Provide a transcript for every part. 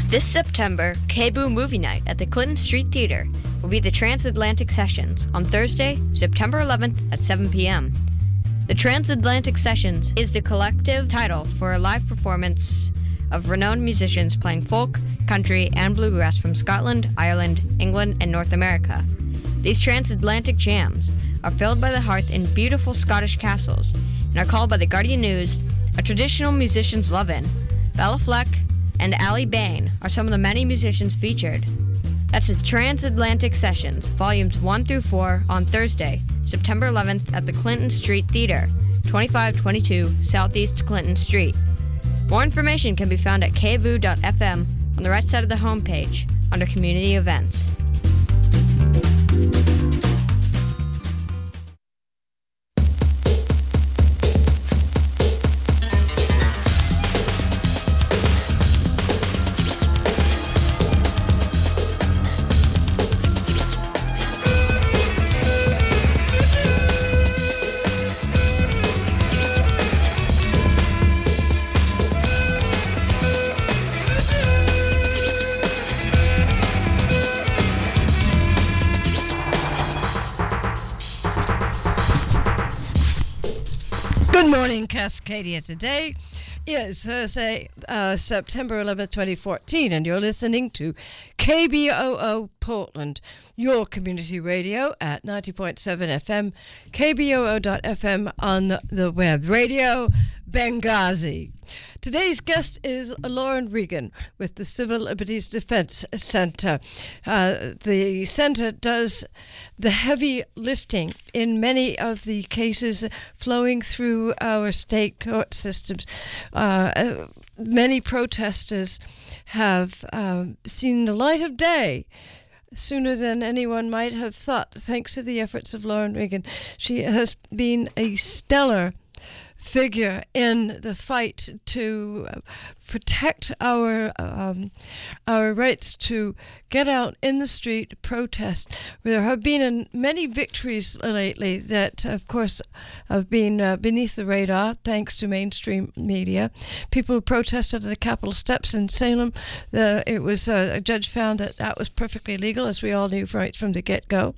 This September, KBOO Movie Night at the Clinton Street Theater will be the Transatlantic Sessions on Thursday, September 11th at 7 p.m. The Transatlantic Sessions is the collective title for a live performance of renowned musicians playing folk, country, and bluegrass from Scotland, Ireland, England, and North America. These transatlantic jams are filled by the hearth in beautiful Scottish castles and are called by the Guardian News a traditional musician's love-in. Bella Fleck and Ali Bain are some of the many musicians featured. That's the Transatlantic Sessions, Volumes 1 through 4, on Thursday, September 11th at the Clinton Street Theater, 2522 Southeast Clinton Street. More information can be found at kboo.fm on the right side of the homepage, under Community Events. Good morning, Cascadia. Today is Thursday, September 11th, 2014, and you're listening to KBOO Portland, your community radio at 90.7 FM, kboo.fm on the web. Radio Benghazi. Today's guest is Lauren Regan with the Civil Liberties Defense Center. The center does the heavy lifting in many of the cases flowing through our state court systems. Many protesters have seen the light of day sooner than anyone might have thought, thanks to the efforts of Lauren Regan. She has been a stellar figure in the fight to protect our rights to get out in the street, protest. There have been many victories lately that, of course, have been beneath the radar, thanks to mainstream media. People who protested at the Capitol steps in Salem, a judge found that was perfectly legal, as we all knew right from the get-go.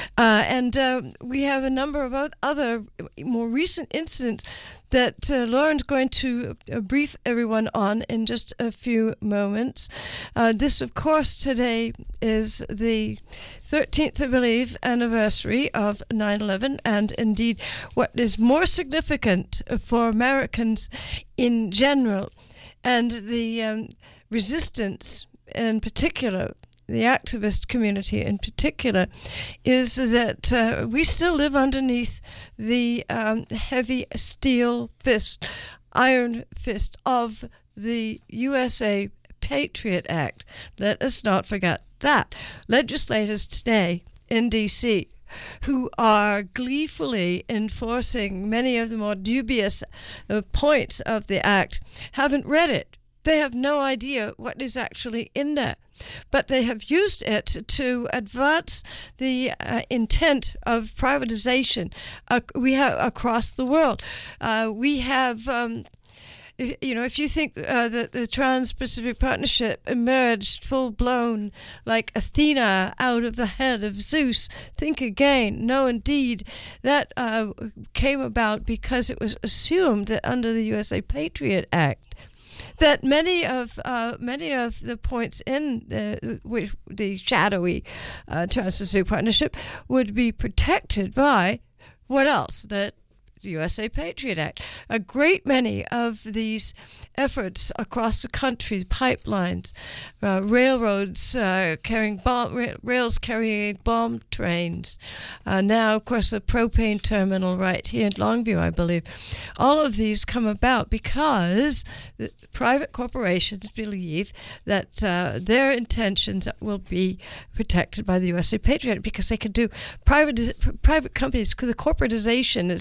And we have a number of other more recent incidents that Lauren's going to brief everyone on in just a few moments. This, of course, today is the 13th, I believe, anniversary of 9/11, and indeed what is more significant for Americans in general, and the resistance in particular, the activist community in particular, is that we still live underneath the heavy steel fist, iron fist of the USA Patriot Act. Let us not forget that. Legislators today in D.C. who are gleefully enforcing many of the more dubious points of the act haven't read it. They have no idea what is actually in there. But they have used it to advance the intent of privatization we have across the world. We have, if you think that the Trans-Pacific Partnership emerged full-blown like Athena out of the head of Zeus, think again. No, indeed, that came about because it was assumed that under the USA Patriot Act, that many of the points in the shadowy Trans-Pacific Partnership would be protected by what else? The USA Patriot Act. A great many of these efforts across the country, pipelines, railroads carrying rails carrying bomb trains. Now, of course, the propane terminal right here in Longview, I believe. All of these come about because the private corporations believe that their intentions will be protected by the USA Patriot Act, because they can do private companies. The corporatization, as Kathy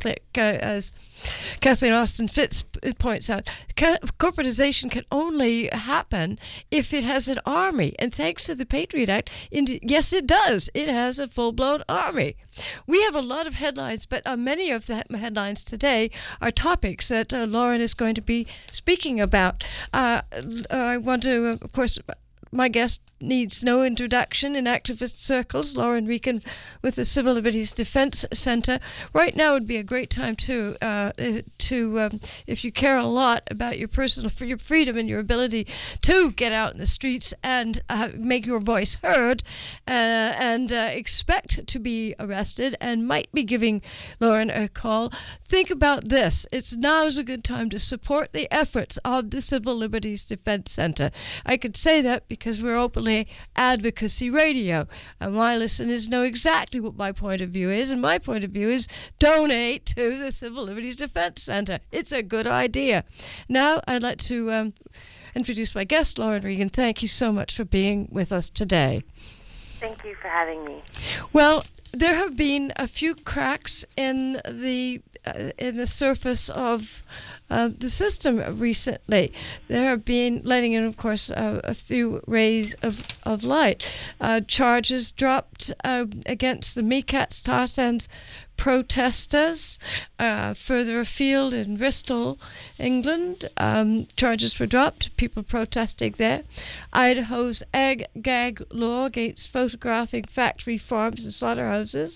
Catholic, as Kathleen Austin Fitz points out, corporatization can only happen if it has an army. And thanks to the Patriot Act, yes, it does. It has a full-blown army. We have a lot of headlines, but many of the headlines today are topics that Lauren is going to be speaking about. I want to, of course, my guest needs no introduction in activist circles. Lauren Rieken with the Civil Liberties Defense Center. Right now would be a great time to if you care a lot about your your freedom and your ability to get out in the streets and make your voice heard, and expect to be arrested and might be giving Lauren a call. Think about this. Now's a good time to support the efforts of the Civil Liberties Defense Center. I could say that because we're openly advocacy radio, and my listeners know exactly what my point of view is, and my point of view is donate to the Civil Liberties Defense Center. It's a good idea. Now I'd like to introduce my guest, Lauren Rieken. Thank you so much for being with us today. Thank you for having me. Well, there have been a few cracks in the surface of the system recently. There have been letting in, of course, a few rays of light. Charges dropped against the Mikats Tarzans protesters further afield in Bristol, England. Charges were dropped, people protesting there. Idaho's ag-gag law against photographing factory farms and slaughterhouses.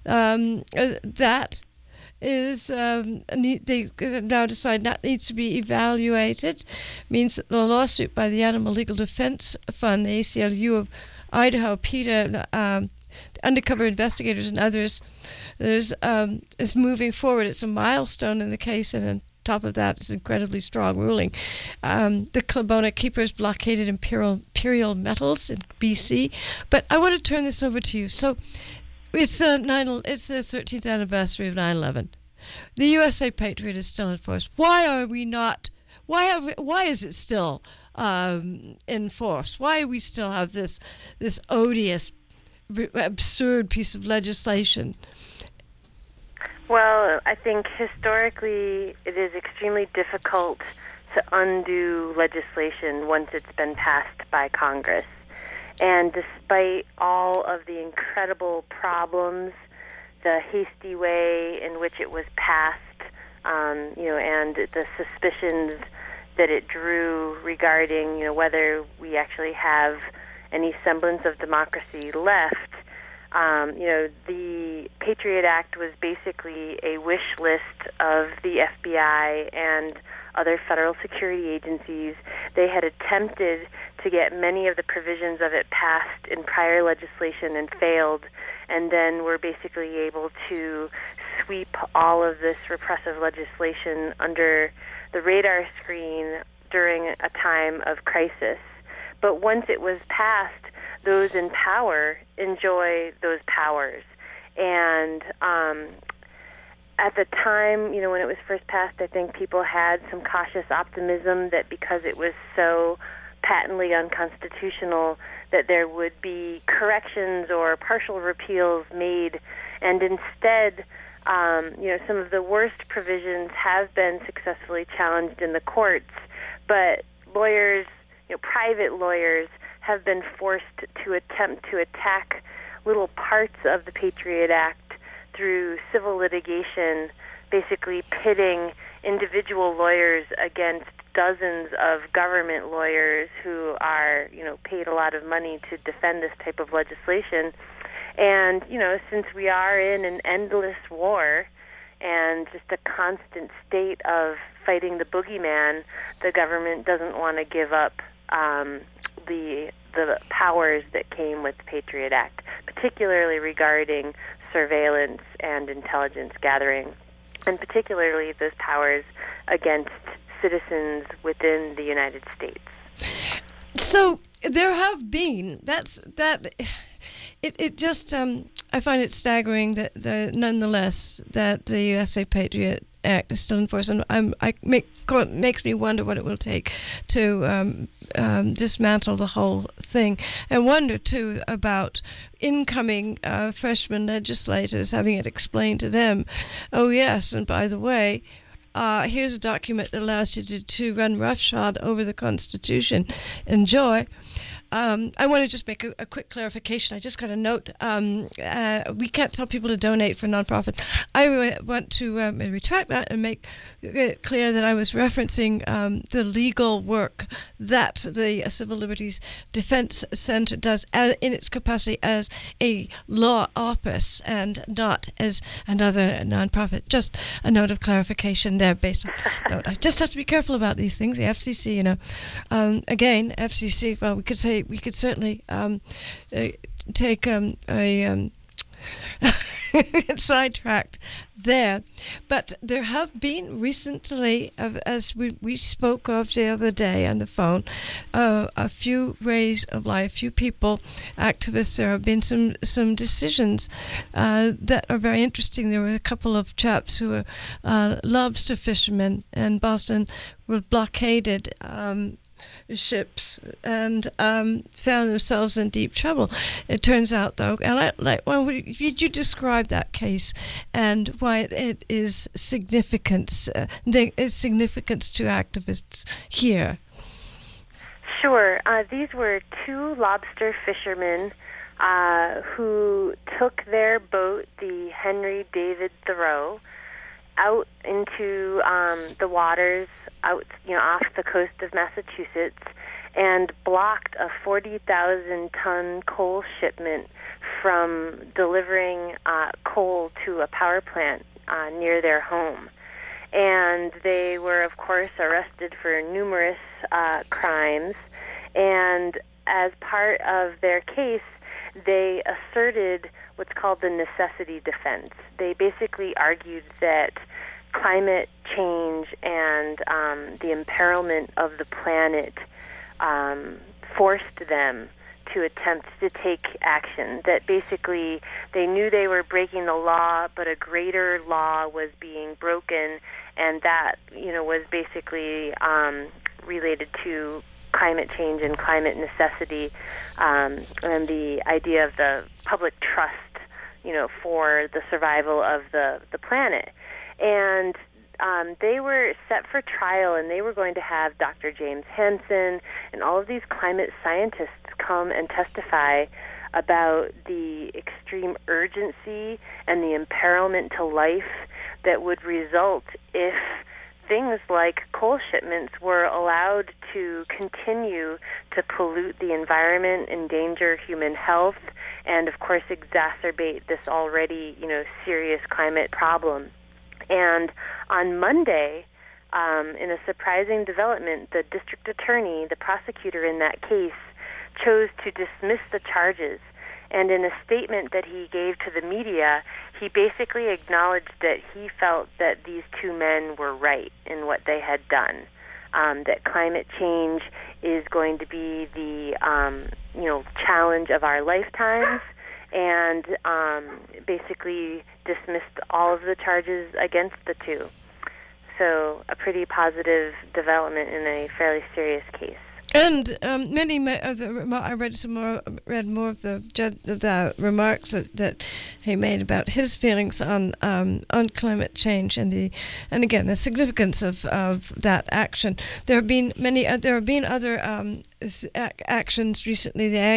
That is they now decide that needs to be evaluated. Means that the lawsuit by the Animal Legal Defense Fund, the ACLU of Idaho, PETA, undercover investigators and others, is moving forward. It's a milestone in the case, and on top of that, it's an incredibly strong ruling. The Klabona Keepers blockaded Imperial Metals in BC. But I want to turn this over to you. So it's the 13th anniversary of 9/11. The USA Patriot is still in force. Why are we not? Why is it still in force? Why do we still have this odious, absurd piece of legislation? Well, I think historically it is extremely difficult to undo legislation once it's been passed by Congress. And despite all of the incredible problems, the hasty way in which it was passed, and the suspicions that it drew regarding, whether we actually have any semblance of democracy left, the Patriot Act was basically a wish list of the FBI and other federal security agencies. They had attempted to get many of the provisions of it passed in prior legislation and failed, and then were basically able to sweep all of this repressive legislation under the radar screen during a time of crisis. But once it was passed, those in power enjoy those powers. And at the time, when it was first passed, I think people had some cautious optimism that because it was so patently unconstitutional that there would be corrections or partial repeals made. And instead, some of the worst provisions have been successfully challenged in the courts, but lawyers, private lawyers, have been forced to attempt to attack little parts of the Patriot Act through civil litigation, basically pitting individual lawyers against dozens of government lawyers who are, paid a lot of money to defend this type of legislation. And, since we are in an endless war and just a constant state of fighting the boogeyman, the government doesn't want to give up the powers that came with the Patriot Act, particularly regarding surveillance and intelligence gathering, and particularly those powers against citizens within the United States. So there have been I find it staggering that nonetheless that the USA Patriot Act is still in force, and makes me wonder what it will take to dismantle the whole thing. I wonder too about incoming freshman legislators, having it explained to them, oh yes, and by the way, here's a document that allows you to run roughshod over the Constitution. Enjoy. I want to just make a quick clarification. I just got a note. We can't tell people to donate for nonprofit. I want to retract that and make it clear that I was referencing the legal work that the Civil Liberties Defense Center does in its capacity as a law office and not as another nonprofit. Just a note of clarification there based on note. I just have to be careful about these things. The FCC, again, FCC, well, we could certainly take a sidetracked there, but there have been recently, as we spoke of the other day on the phone, a few rays of light, a few people, activists. There have been some decisions that are very interesting. There were a couple of chaps who were lobster fishermen in Boston, were blockaded ships and found themselves in deep trouble. It turns out, though, and would you describe that case and why it is significant? Its significance to activists here. Sure. These were two lobster fishermen who took their boat, the Henry David Thoreau, out into the waters out, off the coast of Massachusetts, and blocked a 40,000-ton coal shipment from delivering coal to a power plant near their home. And they were, of course, arrested for numerous crimes. And as part of their case, they asserted what's called the necessity defense. They basically argued that climate change and the imperilment of the planet forced them to attempt to take action, that basically they knew they were breaking the law, but a greater law was being broken, and that, was basically related to climate change and climate necessity, and the idea of the public trust, for the survival of the planet. And they were set for trial, and they were going to have Dr. James Hansen and all of these climate scientists come and testify about the extreme urgency and the imperilment to life that would result if things like coal shipments were allowed to continue to pollute the environment, endanger human health, and, of course, exacerbate this already, serious climate problem. And on Monday, in a surprising development, the district attorney, the prosecutor in that case, chose to dismiss the charges. And in a statement that he gave to the media, he basically acknowledged that he felt that these two men were right in what they had done, that climate change is going to be the challenge of our lifetimes, and basically dismissed all of the charges against the two. So a pretty positive development in a fairly serious case. And I read more of the remarks that he made about his feelings on climate change and again the significance of that action. There have been other actions recently. The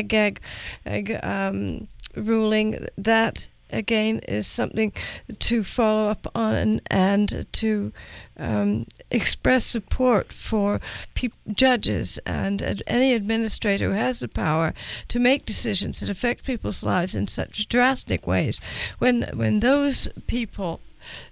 Ag ruling that again is something to follow up on and to express support for judges and any administrator who has the power to make decisions that affect people's lives in such drastic ways. When those people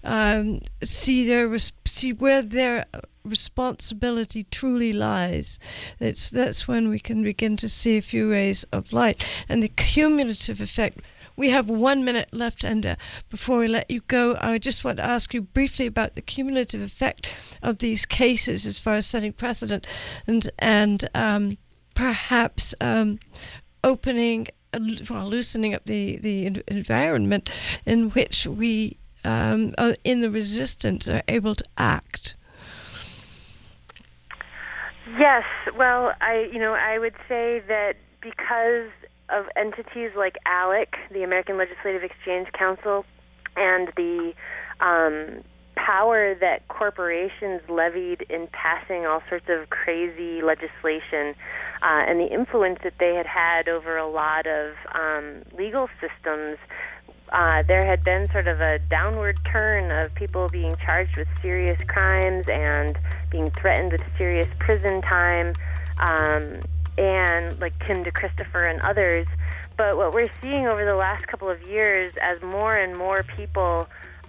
see where their responsibility truly lies, that's when we can begin to see a few rays of light and the cumulative effect. We have 1 minute left, and before we let you go, I just want to ask you briefly about the cumulative effect of these cases as far as setting precedent and perhaps loosening up the environment in which we in the resistance are able to act? Yes. Well, I would say that because of entities like ALEC, the American Legislative Exchange Council, and the power that corporations levied in passing all sorts of crazy legislation, and the influence that they had over a lot of legal systems, there had been sort of a downward turn of people being charged with serious crimes and being threatened with serious prison time, and like Tim DeChristopher and others. But what we're seeing over the last couple of years, as more and more people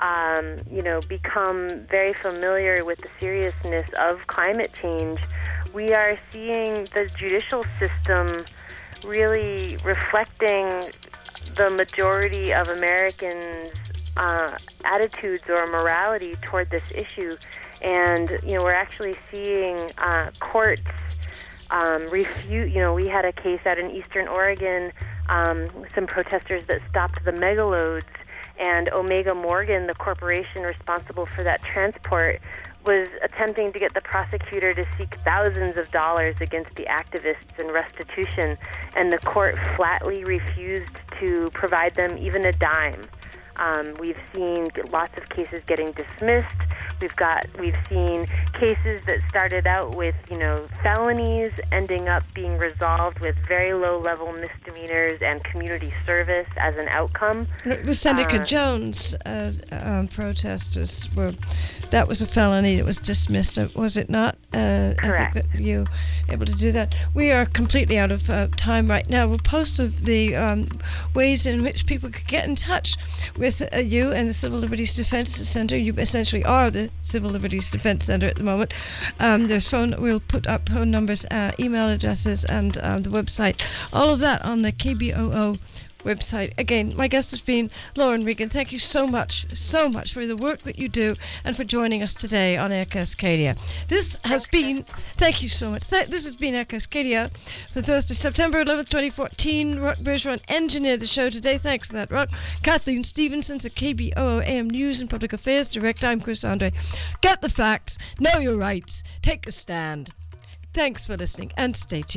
become very familiar with the seriousness of climate change, we are seeing the judicial system really reflecting the majority of Americans' attitudes or morality toward this issue. And, we're actually seeing courts refute. We had a case out in Eastern Oregon, some protesters that stopped the megaloads, and Omega Morgan, the corporation responsible for that transport, was attempting to get the prosecutor to seek thousands of dollars against the activists in restitution, and the court flatly refused to provide them even a dime. We've seen lots of cases getting dismissed. We've seen cases that started out with, felonies ending up being resolved with very low-level misdemeanors and community service as an outcome. The Seneca Jones protesters that was a felony that was dismissed, was it not? Correct. I think that you were able to do that. We are completely out of time right now. We'll post the ways in which people could get in touch with you and the Civil Liberties Defense Center. You essentially are the Civil Liberties Defense Center at the moment. We'll put up phone numbers, email addresses, and the website. All of that on the KBOO website. Again, my guest has been Lauren Regan. Thank you so much for the work that you do and for joining us today on Air Cascadia. Thank you so much. This has been Air Cascadia for Thursday, September 11th, 2014. Rock Bergeron engineered the show today. Thanks for that, Rock. Kathleen Stevenson's at KBOO AM News and Public Affairs Direct. I'm Chris Andre. Get the facts, know your rights, take a stand. Thanks for listening and stay tuned.